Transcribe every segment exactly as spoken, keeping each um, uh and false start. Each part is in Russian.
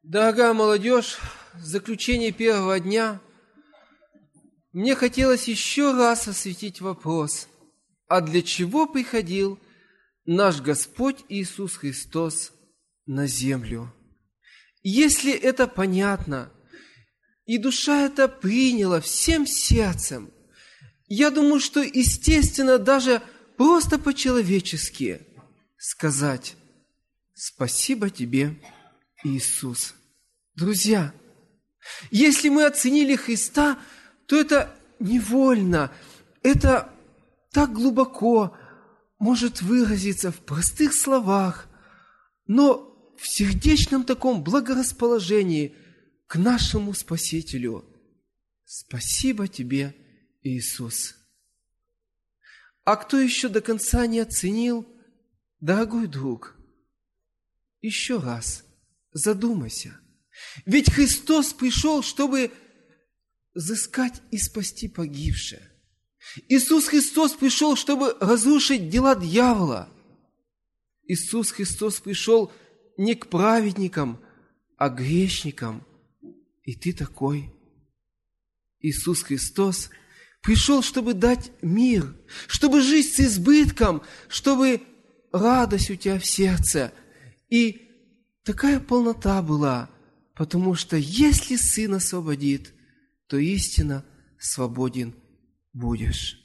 Дорогая молодежь, в заключение первого дня мне хотелось еще раз осветить вопрос, а для чего приходил наш Господь Иисус Христос на землю? Если это понятно, и душа это приняла всем сердцем, я думаю, что естественно даже просто по-человечески сказать «Спасибо тебе, Иисус». Друзья, если мы оценили Христа, то это невольно, это так глубоко может выразиться в простых словах, но в сердечном таком благорасположении к нашему Спасителю. Спасибо тебе, Иисус. А кто еще до конца не оценил, дорогой друг, еще раз задумайся. Ведь Христос пришел, чтобы взыскать и спасти погибшее. Иисус Христос пришел, чтобы разрушить дела дьявола. Иисус Христос пришел не к праведникам, а к грешникам. И ты такой. Иисус Христос пришел, чтобы дать мир, чтобы жить с избытком, чтобы радость у тебя в сердце. И такая полнота была, потому что если Сын освободит, то истинно свободен будешь.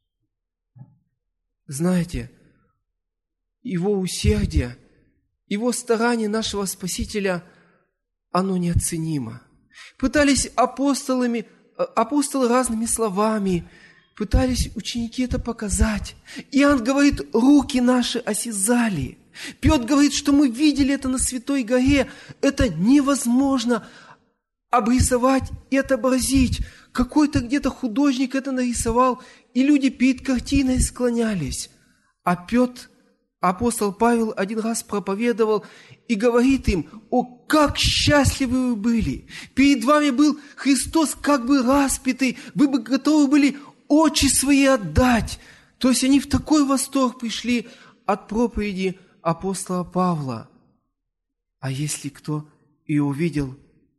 Знаете, Его усердие, Его старание нашего Спасителя, оно неоценимо. Пытались апостолами, апостолы разными словами, пытались ученики это показать. Иоанн говорит, руки наши осязали. Петр говорит, что мы видели это на Святой горе. Это невозможно обрисовать и отобразить. Какой-то где-то художник это нарисовал, и люди перед картиной склонялись. А Петр, апостол Павел, один раз проповедовал и говорит им: «О, как счастливы вы были! Перед вами был Христос как бы распятый, вы бы готовы были очи свои отдать». То есть они в такой восторг пришли от проповеди апостола Павла. А если кто и увидел,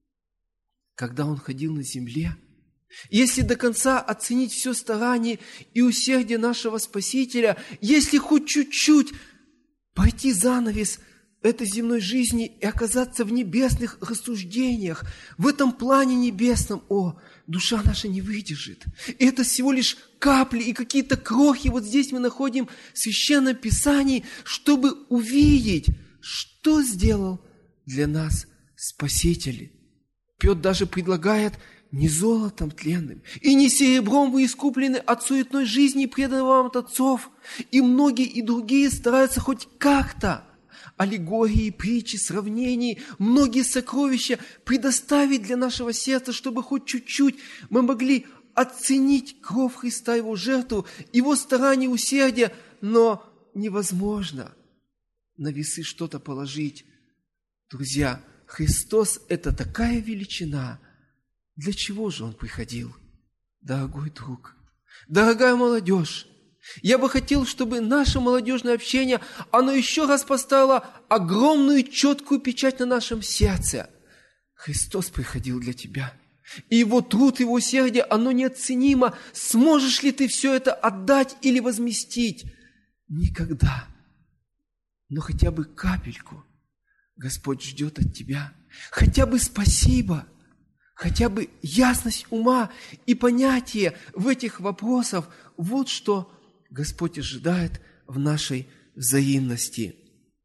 когда он ходил на земле, если до конца оценить все старание и усердие нашего Спасителя, если хоть чуть-чуть пройти занавес этой земной жизни и оказаться в небесных рассуждениях, в этом плане небесном, о, душа наша не выдержит. И это всего лишь капли и какие-то крохи. Вот здесь мы находим в Священном Писании, чтобы увидеть, что сделал для нас Спаситель. Петр даже предлагает: не золотом тленным и не серебром вы искуплены от суетной жизни и преданы вам от отцов. И многие и другие стараются хоть как-то аллегории, притчи, сравнений, многие сокровища предоставить для нашего сердца, чтобы хоть чуть-чуть мы могли оценить кровь Христа, Его жертву, Его старание, усердие, но невозможно на весы что-то положить. Друзья, Христос – это такая величина. Для чего же Он приходил? Дорогой друг, дорогая молодежь, я бы хотел, чтобы наше молодежное общение, оно еще раз поставило огромную четкую печать на нашем сердце. Христос приходил для тебя. И Его труд, Его усердие, оно неоценимо. Сможешь ли ты все это отдать или возместить? Никогда. Но хотя бы капельку Господь ждет от тебя. Хотя бы спасибо. Хотя бы ясность ума и понятие в этих вопросах. Вот что Господь ожидает в нашей взаимности.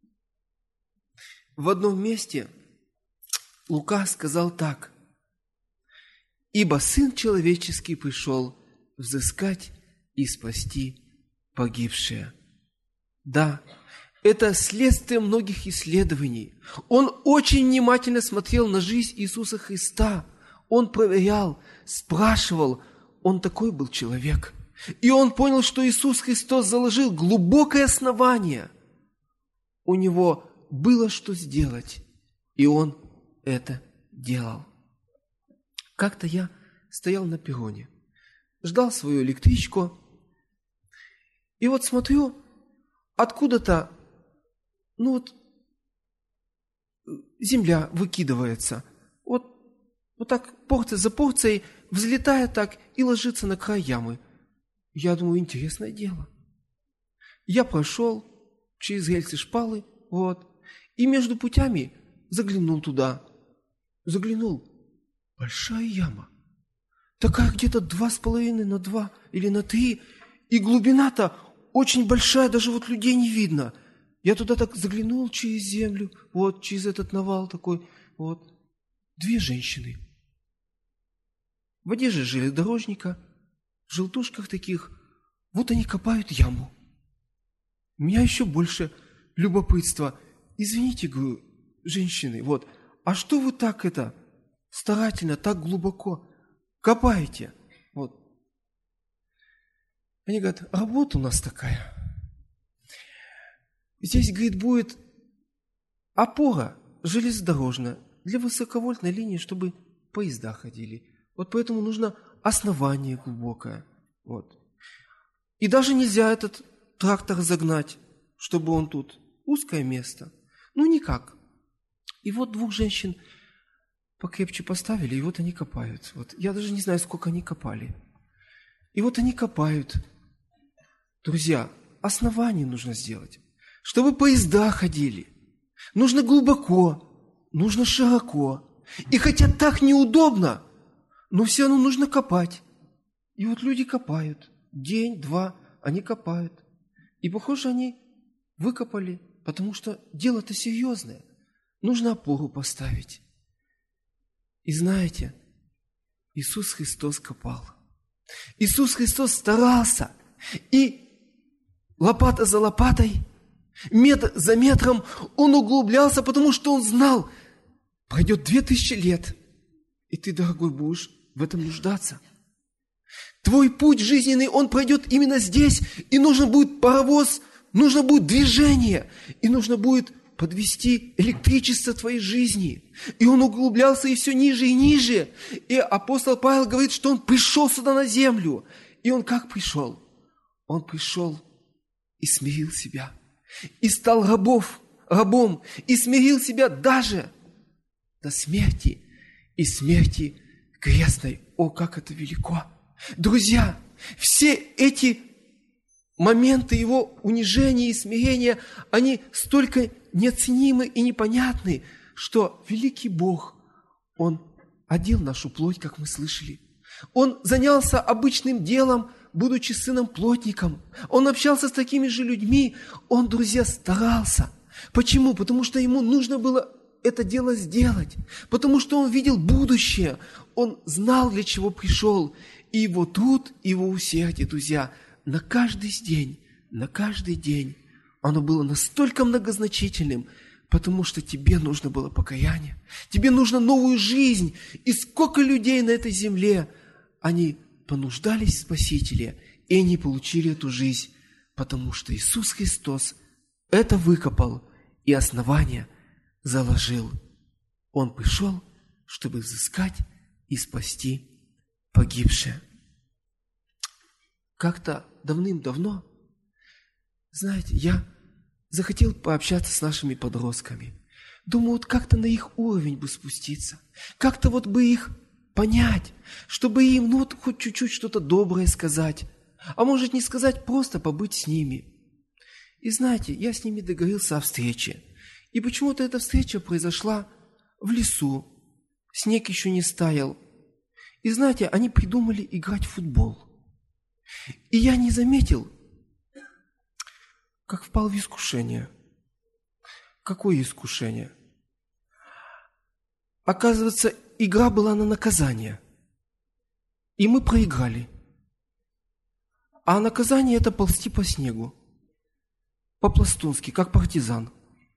В одном месте Лука сказал так: «Ибо Сын Человеческий пришел взыскать и спасти погибшее». Да, это следствие многих исследований. Он очень внимательно смотрел на жизнь Иисуса Христа. Он проверял, спрашивал. Он такой был человек. И он понял, что Иисус Христос заложил глубокое основание. У него было что сделать, и он это делал. Как-то я стоял на перроне, ждал свою электричку, и вот смотрю, откуда-то, ну вот, земля выкидывается. Вот, вот так порция за порцией взлетает так и ложится на край ямы. Я думаю, интересное дело. Я прошел через рельсы шпалы, вот, и между путями заглянул туда. Заглянул. Большая яма. Такая где-то два с половиной на два или на три. И глубина-то очень большая, даже вот людей не видно. Я туда так заглянул через землю, вот, через этот навал такой, вот. Две женщины. В одежде железнодорожника, в желтушках таких. Вот они копают яму. У меня еще больше любопытства. Извините, говорю, женщины, вот, а что вы так это старательно, так глубоко копаете? Вот. Они говорят, работа у нас такая. Здесь, говорит, будет опора железнодорожная для высоковольтной линии, чтобы поезда ходили. Вот поэтому нужно основание глубокое. Вот. И даже нельзя этот трактор загнать, чтобы он тут. Узкое место. Ну, никак. И вот двух женщин покрепче поставили, и вот они копают. Вот. Я даже не знаю, сколько они копали. И вот они копают. Друзья, основание нужно сделать, чтобы поезда ходили. Нужно глубоко, нужно широко. И хотя так неудобно, но все равно нужно копать. И вот люди копают. День, два, они копают. И, похоже, они выкопали, потому что дело-то серьезное. Нужно опору поставить. И знаете, Иисус Христос копал. Иисус Христос старался. И лопата за лопатой, метр за метром Он углублялся, потому что Он знал, пройдет две тысячи лет, и ты, дорогой, будешь в этом нуждаться. Твой путь жизненный, он пройдет именно здесь, и нужно будет паровоз, нужно будет движение, и нужно будет подвести электричество твоей жизни. И он углублялся и все ниже и ниже. И апостол Павел говорит, что он пришел сюда на землю. И он как пришел? Он пришел и смирил себя, и стал рабов, рабом, и смирил себя даже до смерти, и смерти крестной. О, как это велико! Друзья, все эти моменты его унижения и смирения, они столько неоценимы и непонятны, что великий Бог, Он одел нашу плоть, как мы слышали. Он занялся обычным делом, будучи сыном плотником. Он общался с такими же людьми. Он, друзья, старался. Почему? Потому что ему нужно было это дело сделать. Потому что он видел будущее. Он знал, для чего пришел. И его труд, и его усердие, друзья, на каждый день, на каждый день, оно было настолько многозначительным, потому что тебе нужно было покаяние. Тебе нужна новую жизнь. И сколько людей на этой земле, они понуждались в Спасителе, и они получили эту жизнь, потому что Иисус Христос это выкопал и основание заложил. Он пришел, чтобы взыскать и спасти погибшее. Как-то давным-давно, знаете, я захотел пообщаться с нашими подростками. Думаю, вот как-то на их уровень бы спуститься, как-то вот бы их понять, чтобы им, ну вот, хоть чуть-чуть что-то доброе сказать, а может не сказать, просто побыть с ними. И знаете, я с ними договорился о встрече. И почему-то эта встреча произошла в лесу. Снег еще не стаял. И знаете, они придумали играть в футбол. И я не заметил, как впал в искушение. Какое искушение? Оказывается, игра была на наказание. И мы проиграли. А наказание – это ползти по снегу. По-пластунски, как партизан.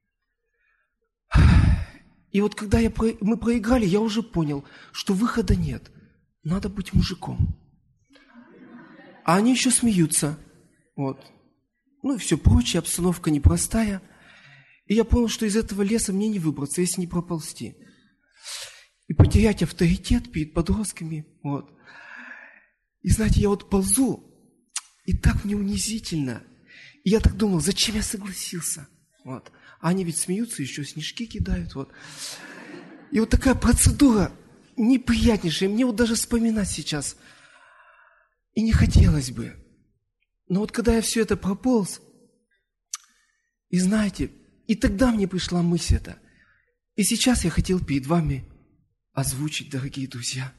И вот когда я, мы проиграли, я уже понял, что выхода нет. Надо быть мужиком. А они еще смеются. Вот. Ну и все прочее, обстановка непростая. И я понял, что из этого леса мне не выбраться, если не проползти. И потерять авторитет перед подростками. Вот. И знаете, я вот ползу, и так мне унизительно. И я так думал, зачем я согласился? Вот. Они ведь смеются, еще снежки кидают. Вот. И вот такая процедура неприятнейшая. Мне вот даже вспоминать сейчас и не хотелось бы. Но вот когда я все это прополз, и знаете, и тогда мне пришла мысль эта. И сейчас я хотел перед вами озвучить, дорогие друзья.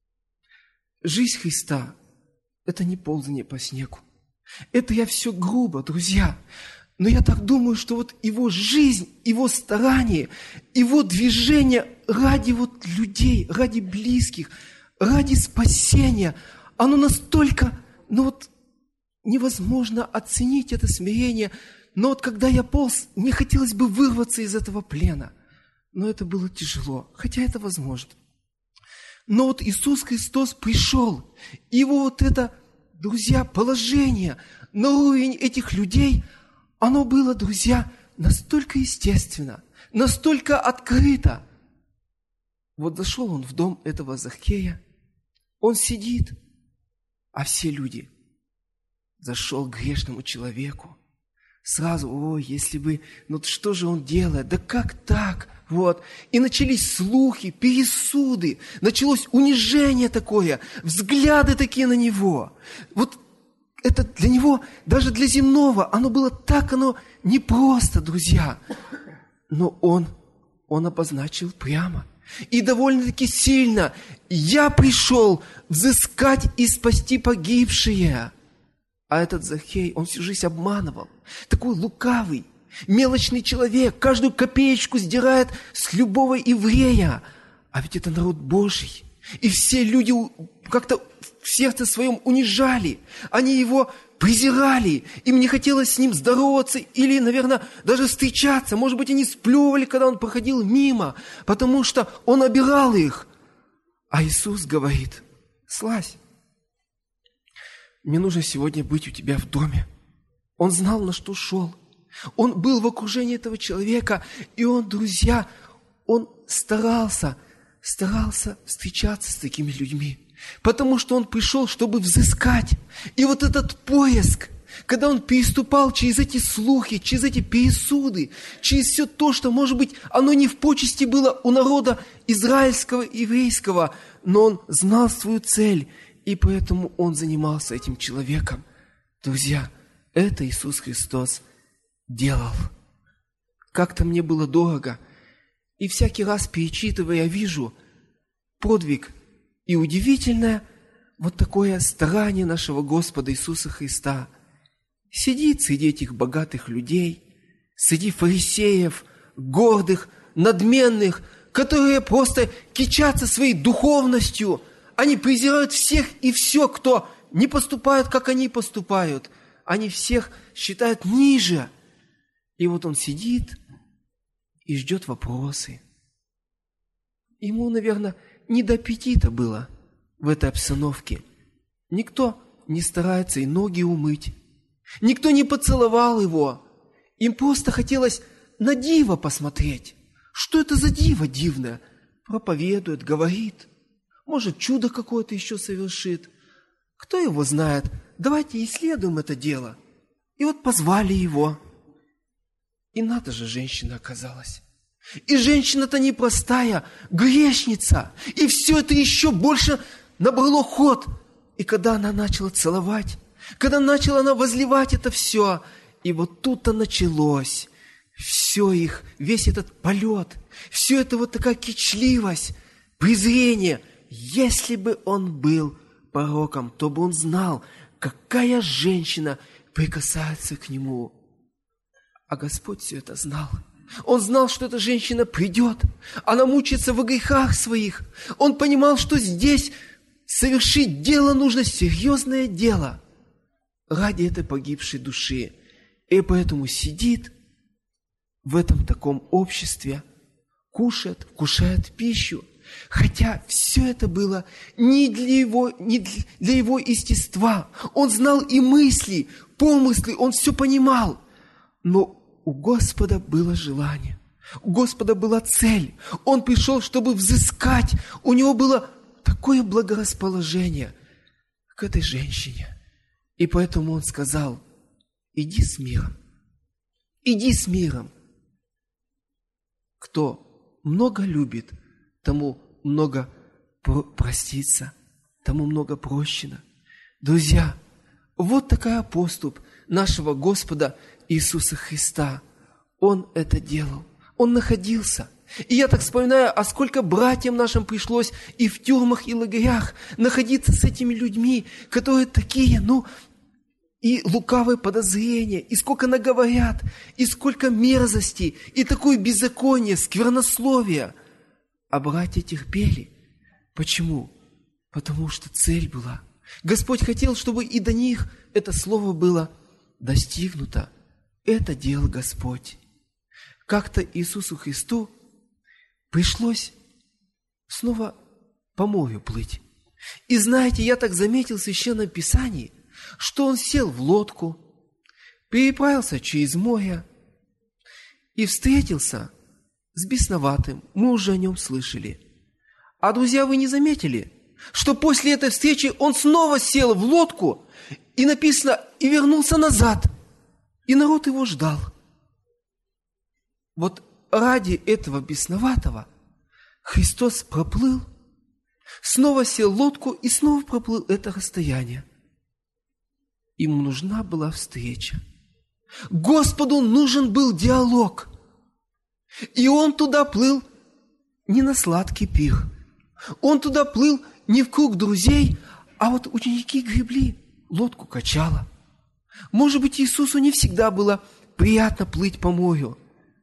Жизнь Христа – это не ползание по снегу. Это я все грубо, друзья. Но я так думаю, что вот его жизнь, его старание, его движение ради вот людей, ради близких, ради спасения, оно настолько, ну вот, невозможно оценить это смирение. Но вот когда я полз, мне хотелось бы вырваться из этого плена. Но это было тяжело, хотя это возможно. Но вот Иисус Христос пришел, и его вот это, друзья, положение на уровень этих людей, оно было, друзья, настолько естественно, настолько открыто. Вот зашел он в дом этого Захея, он сидит, а все люди, зашел к грешному человеку. Сразу, ой, если бы, ну что же он делает, да как так? Вот. И начались слухи, пересуды, началось унижение такое, взгляды такие на него. Вот это для него, даже для земного, оно было так, оно непросто, друзья. Но он, он обозначил прямо. И довольно-таки сильно. Я пришел взыскать и спасти погибшие. А этот Захей, он всю жизнь обманывал. Такой лукавый, мелочный человек, каждую копеечку сдирает с любого еврея. А ведь это народ Божий. И все люди как-то в сердце своем унижали. Они его презирали. Им не хотелось с ним здороваться или, наверное, даже встречаться. Может быть, они сплевывали, когда он проходил мимо, потому что он обирал их. А Иисус говорит: слазь. Мне нужно сегодня быть у тебя в доме. Он знал, на что шел. Он был в окружении этого человека, и он, друзья, он старался, старался встречаться с такими людьми, потому что он пришел, чтобы взыскать. И вот этот поиск, когда он переступал через эти слухи, через эти пересуды, через все то, что, может быть, оно не в почести было у народа израильского, еврейского, но он знал свою цель, и поэтому он занимался этим человеком. Друзья, это Иисус Христос делал. Как-то мне было дорого, и всякий раз перечитывая, я вижу подвиг и удивительное вот такое старание нашего Господа Иисуса Христа. Сидит среди этих богатых людей, среди фарисеев, гордых, надменных, которые просто кичатся своей духовностью. Они презирают всех и все, кто не поступает, как они поступают. Они всех считают ниже. И вот он сидит и ждет вопросы. Ему, наверное, не до аппетита было в этой обстановке. Никто не старается и ноги умыть. Никто не поцеловал его. Им просто хотелось на диво посмотреть. Что это за диво дивное? Проповедует, говорит. Может, чудо какое-то еще совершит. Кто его знает? Давайте исследуем это дело. И вот позвали его. И надо же, женщина оказалась. И женщина-то непростая, грешница. И все это еще больше набрало ход. И когда она начала целовать, когда начала она возливать это все, и вот тут-то началось все их, весь этот полет, все это вот такая кичливость, презрение. Если бы он был пророком, то бы он знал, какая женщина прикасается к нему. А Господь все это знал. Он знал, что эта женщина придет. Она мучается в грехах своих. Он понимал, что здесь совершить дело нужно, серьезное дело, ради этой погибшей души. И поэтому сидит в этом таком обществе, кушает, вкушает пищу. Хотя все это было не для его, не для его естества. Он знал и мысли, помыслы, он все понимал. Но у Господа было желание, у Господа была цель. Он пришел, чтобы взыскать. У него было такое благорасположение к этой женщине. И поэтому он сказал: иди с миром, иди с миром. кто много любит, тому много простится, тому много прощено. Друзья, вот такая поступь нашего Господа Иисуса Христа. Он это делал. Он находился. И я так вспоминаю, а сколько братьям нашим пришлось и в тюрьмах, и лагерях находиться с этими людьми, которые такие, ну, и лукавые подозрения, и сколько наговорят, и сколько мерзости, и такое беззаконие, сквернословие. А братья терпели. Почему? Потому что цель была. Господь хотел, чтобы и до них это слово было достигнуто. Это делал Господь. Как-то Иисусу Христу пришлось снова по морю плыть. И знаете, я так заметил в Священном Писании, что Он сел в лодку, переправился через море и встретился с бесноватым. Мы уже о нем слышали. А, друзья, вы не заметили, что после этой встречи он снова сел в лодку, и написано, и вернулся назад, и народ его ждал. Вот ради этого бесноватого Христос проплыл, снова сел в лодку и снова проплыл это расстояние. Ему нужна была встреча. Господу нужен был диалог. И он туда плыл не на сладкий пир. Он туда плыл не в круг друзей, а вот ученики гребли, лодку качало. Может быть, Иисусу не всегда было приятно плыть по морю,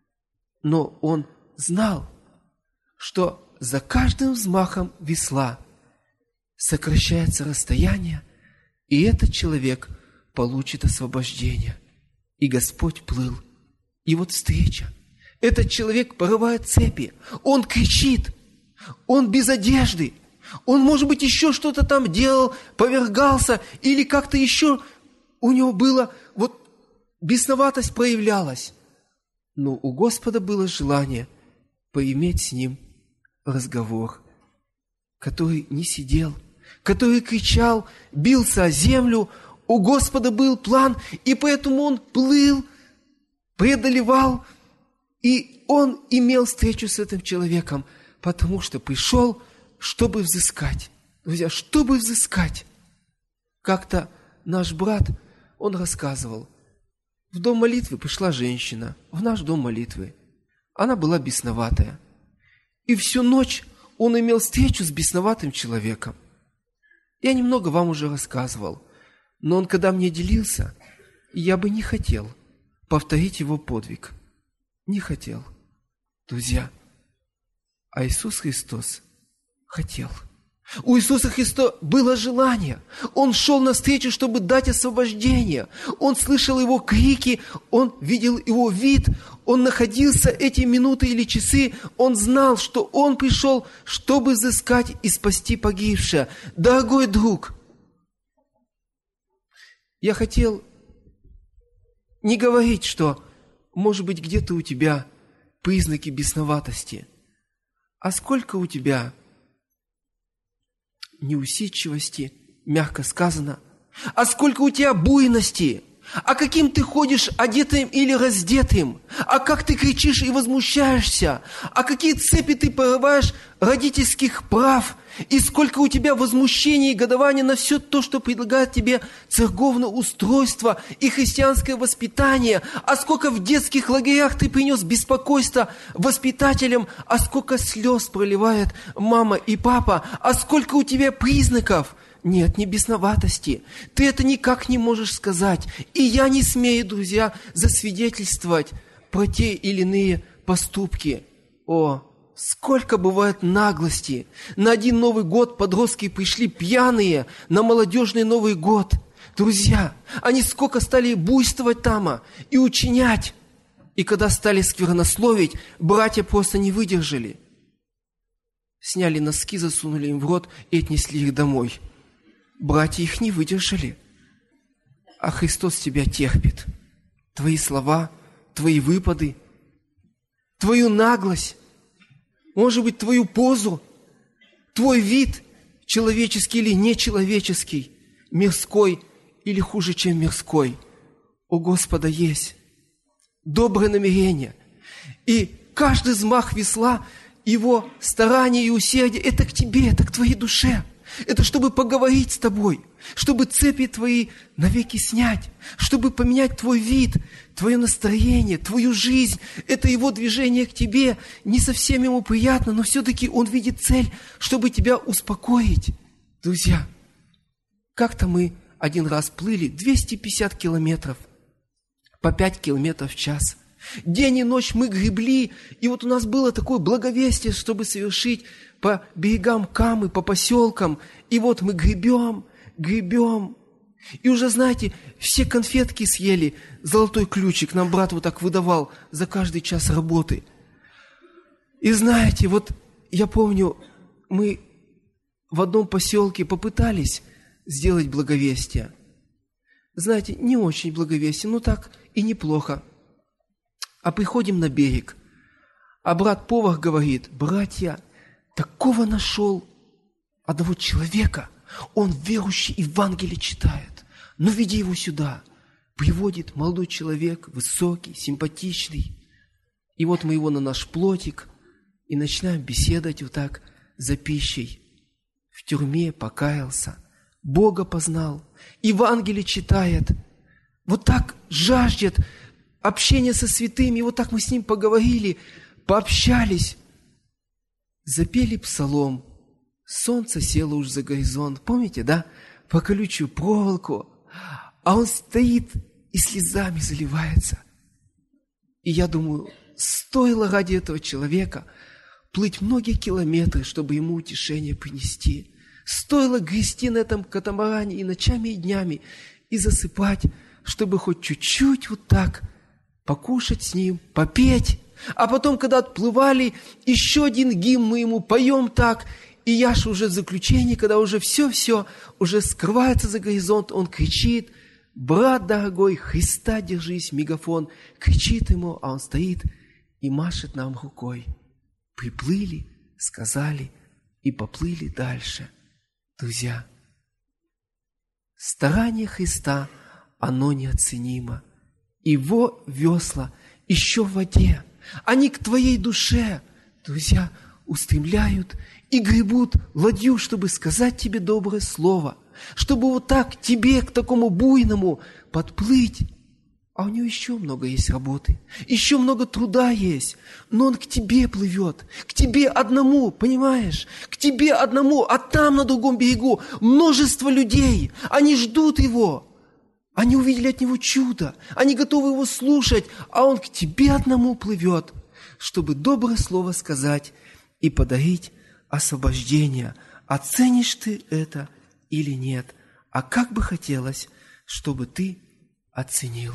но он знал, что за каждым взмахом весла сокращается расстояние, и этот человек получит освобождение. И Господь плыл. И вот встреча. Этот человек порывает цепи. Он кричит. Он без одежды. Он, может быть, еще что-то там делал, повергался, или как-то еще у него было, вот бесноватость проявлялась. Но у Господа было желание поиметь с ним разговор, который не сидел, который кричал, бился о землю. У Господа был план, и поэтому Он плыл, преодолевал, и Он имел встречу с этим человеком, потому что пришел, чтобы взыскать. Друзья, чтобы взыскать. Как-то наш брат, он рассказывал, в дом молитвы пришла женщина, в наш дом молитвы. Она была бесноватая. И всю ночь он имел встречу с бесноватым человеком. Я немного вам уже рассказывал, но он, когда мне делился, я бы не хотел повторить его подвиг. Не хотел. Друзья, а Иисус Христос хотел. У Иисуса Христа было желание. Он шел навстречу, чтобы дать освобождение. Он слышал его крики, он видел его вид, он находился эти минуты или часы, он знал, что он пришел, чтобы взыскать и спасти погибшее. Дорогой друг, я хотел не говорить, что, может быть, где-то у тебя признаки бесноватости, а сколько у тебя неусидчивости, мягко сказано, а сколько у тебя буйности, а каким ты ходишь одетым или раздетым, а как ты кричишь и возмущаешься, а какие цепи ты порываешь родительских прав, и сколько у тебя возмущения и годования на все то, что предлагает тебе церковное устройство и христианское воспитание, а сколько в детских лагерях ты принес беспокойство воспитателям, а сколько слез проливает мама и папа, а сколько у тебя признаков. Нет, не бесноватости. Ты это никак не можешь сказать. И я не смею, друзья, засвидетельствовать про те или иные поступки. О, сколько бывает наглости. На один Новый год подростки пришли пьяные на молодежный Новый год. Друзья, они сколько стали буйствовать там и учинять. И когда стали сквернословить, братья просто не выдержали. Сняли носки, засунули им в рот и отнесли их домой. Братья их не выдержали. А Христос тебя терпит. Твои слова, твои выпады, твою наглость, может быть, твою позу, твой вид, человеческий или нечеловеческий, мирской или хуже, чем мирской. У Господа есть доброе намерение. И каждый взмах весла, его старание и усердие – это к тебе, это к твоей душе. Это чтобы поговорить с тобой, чтобы цепи твои навеки снять, чтобы поменять твой вид, твое настроение, твою жизнь. Это его движение к тебе. Не совсем ему приятно, но все-таки он видит цель, чтобы тебя успокоить. Друзья, как-то мы один раз плыли двести пятьдесят километров, по пять километров в час. День и ночь мы гребли, и вот у нас было такое благовестие, чтобы совершить по берегам Камы, по поселкам. И вот мы гребем, гребем. И уже, знаете, все конфетки съели, золотой ключик нам брат вот так выдавал за каждый час работы. И знаете, вот я помню, мы в одном поселке попытались сделать благовестие. Знаете, не очень благовестие, но так и неплохо. А приходим на берег, а брат-повар говорит: братья, такого нашел одного человека, он верующий, Евангелие читает, но веди его сюда. Приводит молодой человек, высокий, симпатичный. И вот мы его на наш плотик и начинаем беседовать вот так за пищей. В тюрьме покаялся, Бога познал, Евангелие читает, вот так жаждет общения со святыми. И вот так мы с ним поговорили, пообщались, запели псалом. Солнце село уж за горизонт, помните, да? По колючую проволоку. А он стоит и слезами заливается. И я думаю, стоило ради этого человека плыть многие километры, чтобы ему утешение принести. Стоило грести на этом катамаране и ночами, и днями, и засыпать, чтобы хоть чуть-чуть вот так покушать с ним, попеть. А потом, когда отплывали, еще один гимн мы ему поем так. И Яша уже в заключении, когда уже все-все, уже скрывается за горизонт, он кричит: брат дорогой, Христа держись, мегафон. Кричит ему, а он стоит и машет нам рукой. Приплыли, сказали и поплыли дальше. Друзья, старание Христа, оно неоценимо. Его весла еще в воде, они к твоей душе, друзья, устремляют и гребут ладью, чтобы сказать тебе доброе слово, чтобы вот так тебе, к такому буйному, подплыть. А у него еще много есть работы, еще много труда есть, но он к тебе плывет, к тебе одному, понимаешь? К тебе одному, а там на другом берегу множество людей, они ждут его. Они увидели от него чудо, они готовы его слушать, а он к тебе одному плывет, чтобы доброе слово сказать и подарить освобождение. Оценишь ты это или нет? А как бы хотелось, чтобы ты оценил.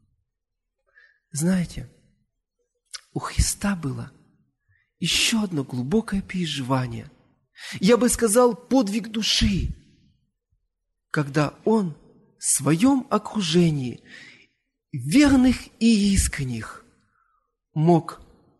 Знаете, у Христа было еще одно глубокое переживание. Я бы сказал, подвиг души, когда Он в своем окружении верных и искренних мог,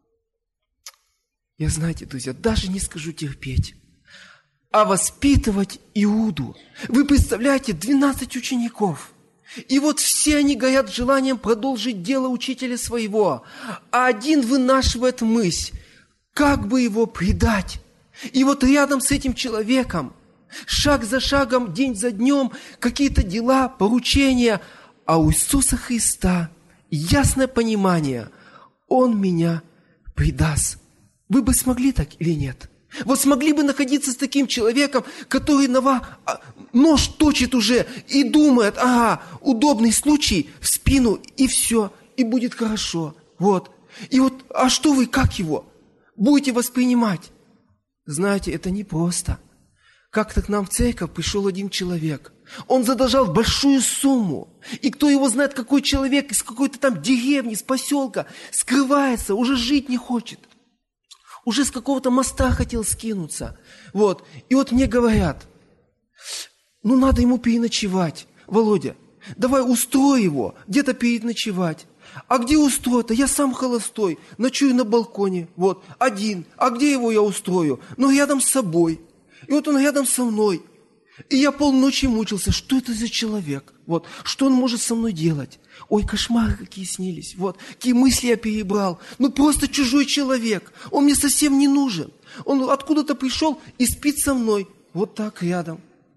я, знаете, друзья, даже не скажу терпеть, а воспитывать Иуду. Вы представляете, двенадцать учеников. И вот все они горят желанием продолжить дело учителя своего, а один вынашивает мысль, как бы его предать. И вот рядом с этим человеком, шаг за шагом, день за днем, какие-то дела, поручения, а у Иисуса Христа ясное понимание, Он меня предаст. Вы бы смогли так или нет? Вот смогли бы находиться с таким человеком, который на вас нож точит уже и думает: ага, удобный случай в спину, и все, и будет хорошо. Вот. И вот, а что вы, как его будете воспринимать? Знаете, это непросто. Как-то к нам в церковь пришел один человек. Он задолжал большую сумму. И кто его знает, какой человек из какой-то там деревни, из поселка, скрывается, уже жить не хочет. Уже с какого-то моста хотел скинуться. Вот. И вот мне говорят: ну, надо ему переночевать. Володя, давай устрой его, где-то переночевать. А где устроить-то? Я сам холостой, ночую на балконе, вот, один. А где его я устрою? Ну, рядом с собой. И вот он рядом со мной. И я полночи мучился, что это за человек? Вот, что он может со мной делать? Ой, кошмары какие снились, вот, какие мысли я перебрал. Ну, просто чужой человек, он мне совсем не нужен. Он откуда-то пришел и спит со мной, вот так рядом.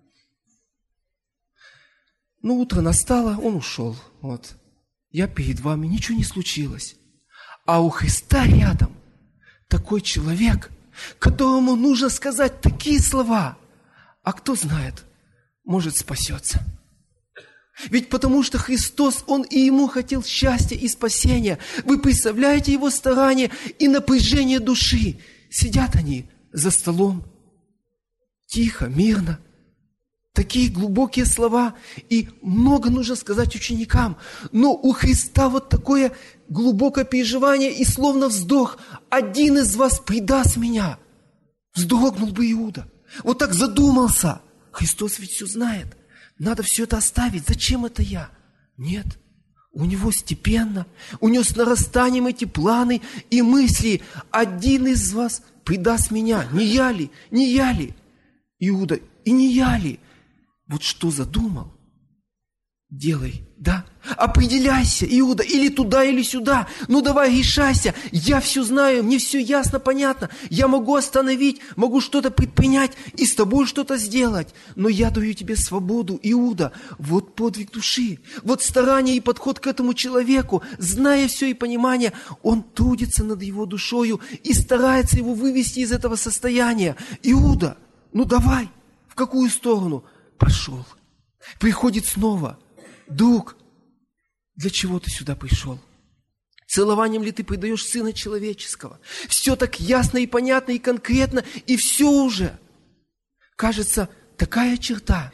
Ну, утро настало, он ушел, вот. Я перед вами, ничего не случилось. А у Христа рядом такой человек, которому нужно сказать такие слова. А кто знает, может, спасется. Ведь потому что Христос, Он и ему хотел счастья и спасения. Вы представляете его старания и напряжение души. Сидят они за столом, тихо, мирно. Такие глубокие слова, и много нужно сказать ученикам. Но у Христа вот такое глубокое переживание и словно вздох. Один из вас предаст меня. Вздрогнул бы Иуда. Вот так задумался. Христос ведь все знает. Надо все это оставить. Зачем это я? Нет. У него степенно, у него с нарастанием эти планы и мысли. Один из вас предаст меня. Не я ли? Не я ли? Иуда, и не я ли? Вот что задумал? Делай, да? Определяйся, Иуда, или туда, или сюда. Ну давай, решайся. Я все знаю, мне все ясно, понятно. Я могу остановить, могу что-то предпринять и с тобой что-то сделать. Но я даю тебе свободу, Иуда. Вот подвиг души, вот старание и подход к этому человеку. Зная все и понимание, он трудится над его душою и старается его вывести из этого состояния. Иуда, ну давай, в какую сторону? Пошел. Приходит снова. Друг, для чего ты сюда пришел? Целованием ли ты предаешь Сына Человеческого? Все так ясно и понятно и конкретно, и все уже. Кажется, такая черта.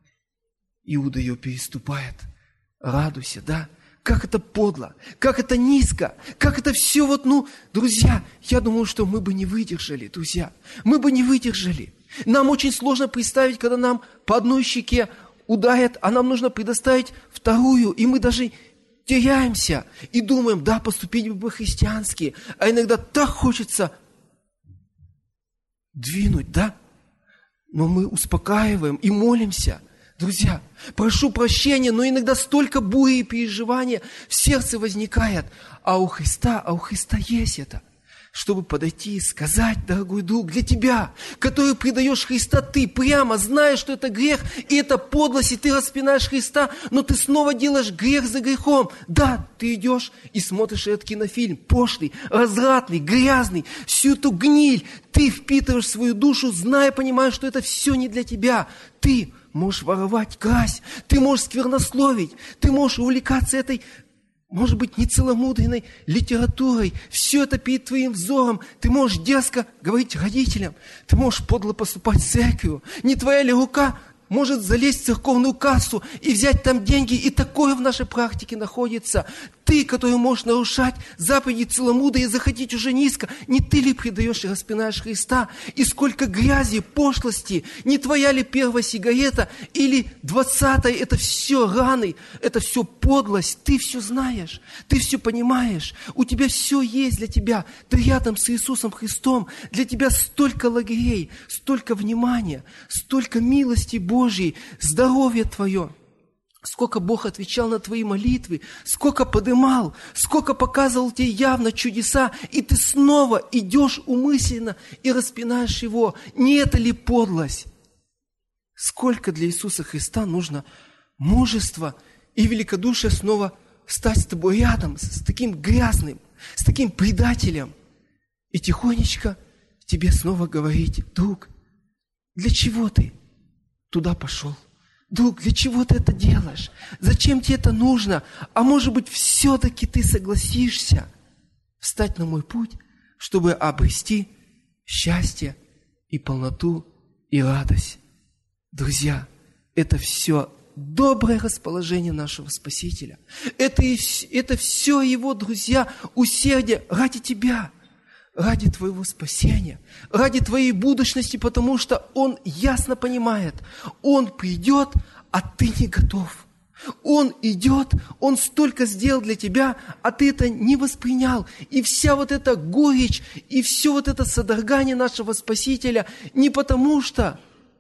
Иуда ее переступает. Радуйся, да? Как это подло, как это низко, как это все вот, ну, друзья, я думаю, что мы бы не выдержали, друзья. Мы бы не выдержали. Нам очень сложно представить, когда нам по одной щеке ударят, а нам нужно предоставить вторую, и мы даже теряемся и думаем, да, поступить бы по-христиански, а иногда так хочется двинуть, да? Но мы успокаиваем и молимся. Друзья, прошу прощения, но иногда столько бури и переживания в сердце возникает, а у Христа, а у Христа есть это. Чтобы подойти и сказать, дорогой друг, для тебя, который предаешь Христа, ты прямо знаешь, что это грех, и это подлость, и ты распинаешь Христа, но ты снова делаешь грех за грехом. Да, ты идешь и смотришь этот кинофильм, пошлый, развратный, грязный, всю эту гниль, ты впитываешь в свою душу, зная, понимая, что это все не для тебя. Ты можешь воровать, красть, ты можешь сквернословить, ты можешь увлекаться этой, может быть, нецеломудренной литературой. Все это перед твоим взором. Ты можешь дерзко говорить родителям. Ты можешь подло поступать в церковь. Не твоя ли рука может залезть в церковную кассу и взять там деньги? И такое в нашей практике находится. Ты, который можешь нарушать заповеди целомудрия и заходить уже низко, не ты ли предаешь и распинаешь Христа? И сколько грязи, пошлости, не твоя ли первая сигарета или двадцатая, это все раны, это все подлость, ты все знаешь, ты все понимаешь, у тебя все есть для тебя, ты рядом с Иисусом Христом, для тебя столько лагерей, столько внимания, столько милости Божьей, здоровье твое. Сколько Бог отвечал на твои молитвы, сколько подымал, сколько показывал тебе явно чудеса, и ты снова идешь умысленно и распинаешь Его. Не это ли подлость? Сколько для Иисуса Христа нужно мужества и великодушия снова встать с тобой рядом, с таким грязным, с таким предателем, и тихонечко тебе снова говорить: друг, для чего ты туда пошел? Друг, для чего ты это делаешь? Зачем тебе это нужно? А может быть, все-таки ты согласишься встать на мой путь, чтобы обрести счастье и полноту и радость? Друзья, это все доброе расположение нашего Спасителя. Это, и, это все Его, друзья, усердие ради тебя, ради твоего спасения, ради твоей будущности, потому что Он ясно понимает, Он придет, а ты не готов. Он идет, Он столько сделал для тебя, а ты это не воспринял. И вся вот эта горечь, и все вот это содрогание нашего Спасителя не потому что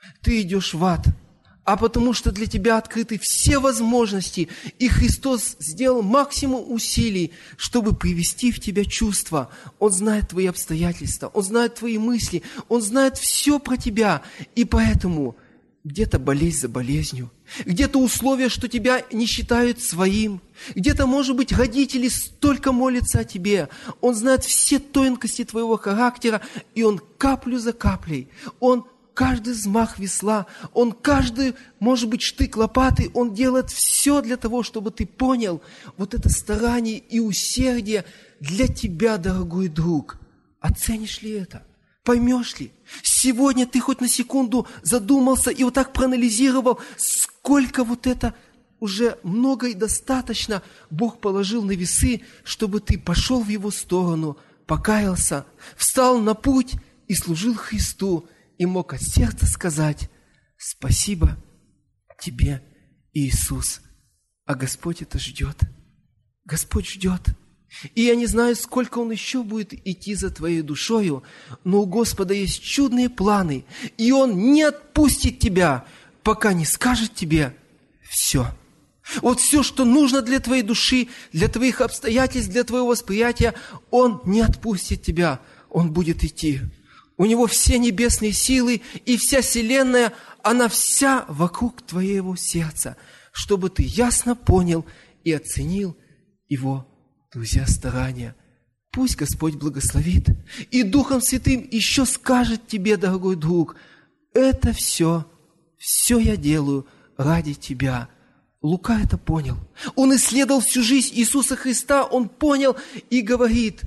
ты идешь в ад, а потому что для тебя открыты все возможности, и Христос сделал максимум усилий, чтобы привести в тебя чувства. Он знает твои обстоятельства, Он знает твои мысли, Он знает все про тебя, и поэтому где-то болезнь за болезнью, где-то условия, что тебя не считают своим, где-то, может быть, родители столько молятся о тебе. Он знает все тонкости твоего характера, и Он каплю за каплей, Он каждый взмах весла, Он каждый, может быть, штык лопаты, Он делает все для того, чтобы ты понял вот это старание и усердие для тебя, дорогой друг. Оценишь ли это? Поймешь ли? Сегодня ты хоть на секунду задумался и вот так проанализировал, сколько вот это уже много и достаточно Бог положил на весы, чтобы ты пошел в Его сторону, покаялся, встал на путь и служил Христу, и мог от сердца сказать: «Спасибо тебе, Иисус». А Господь это ждет. Господь ждет. И я не знаю, сколько Он еще будет идти за твоей душою, но у Господа есть чудные планы, и Он не отпустит тебя, пока не скажет тебе все. Вот все, что нужно для твоей души, для твоих обстоятельств, для твоего восприятия, Он не отпустит тебя, Он будет идти. У Него все небесные силы и вся вселенная, она вся вокруг твоего сердца, чтобы ты ясно понял и оценил Его, друзья, старания. Пусть Господь благословит и Духом Святым еще скажет тебе, дорогой друг: это все, все я делаю ради тебя. Лука это понял. Он исследовал всю жизнь Иисуса Христа, он понял и говорит: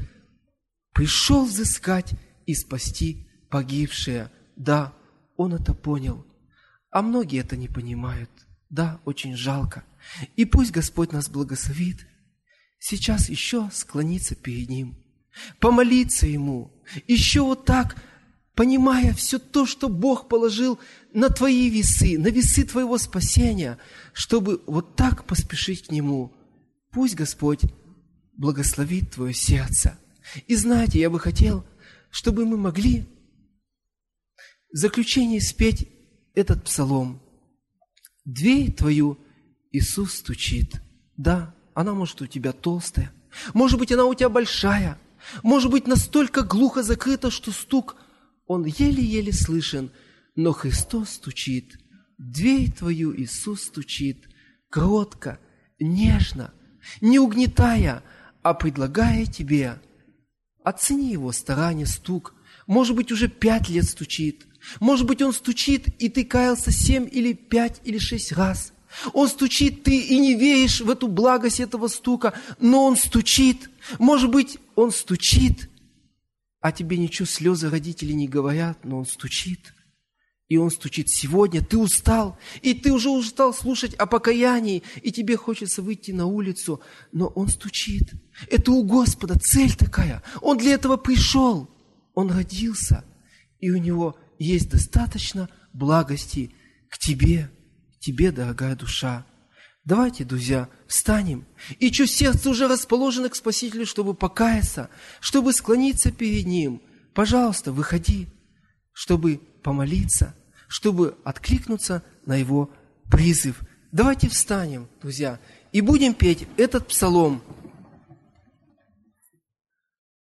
пришел взыскать и спасти погибшее. Да, он это понял. А многие это не понимают. Да, очень жалко. И пусть Господь нас благословит сейчас еще склониться перед Ним, помолиться Ему, еще вот так, понимая все то, что Бог положил на твои весы, на весы твоего спасения, чтобы вот так поспешить к Нему. Пусть Господь благословит твое сердце. И знаете, я бы хотел, чтобы мы могли в заключении спеть этот псалом. «Дверь твою Иисус стучит». Да, она может у тебя толстая, может быть, она у тебя большая, может быть, настолько глухо закрыта, что стук, он еле-еле слышен, но Христос стучит. Дверь твою Иисус стучит, кротко, нежно, не угнетая, а предлагая тебе. Оцени Его старание, стук. Может быть, уже пять лет стучит. Может быть, Он стучит, и ты каялся семь или пять или шесть раз. Он стучит, ты и не веришь в эту благость этого стука, но Он стучит. Может быть, Он стучит, а тебе ничего слезы родителей не говорят, но Он стучит. И Он стучит сегодня. Ты устал, и ты уже устал слушать о покаянии, и тебе хочется выйти на улицу, но Он стучит. Это у Господа цель такая. Он для этого пришел. Он родился, и у Него есть достаточно благости к тебе, к тебе, дорогая душа. Давайте, друзья, встанем. И чье сердце уже расположено к Спасителю, чтобы покаяться, чтобы склониться перед Ним, пожалуйста, выходи, чтобы помолиться, чтобы откликнуться на Его призыв. Давайте встанем, друзья, и будем петь этот псалом.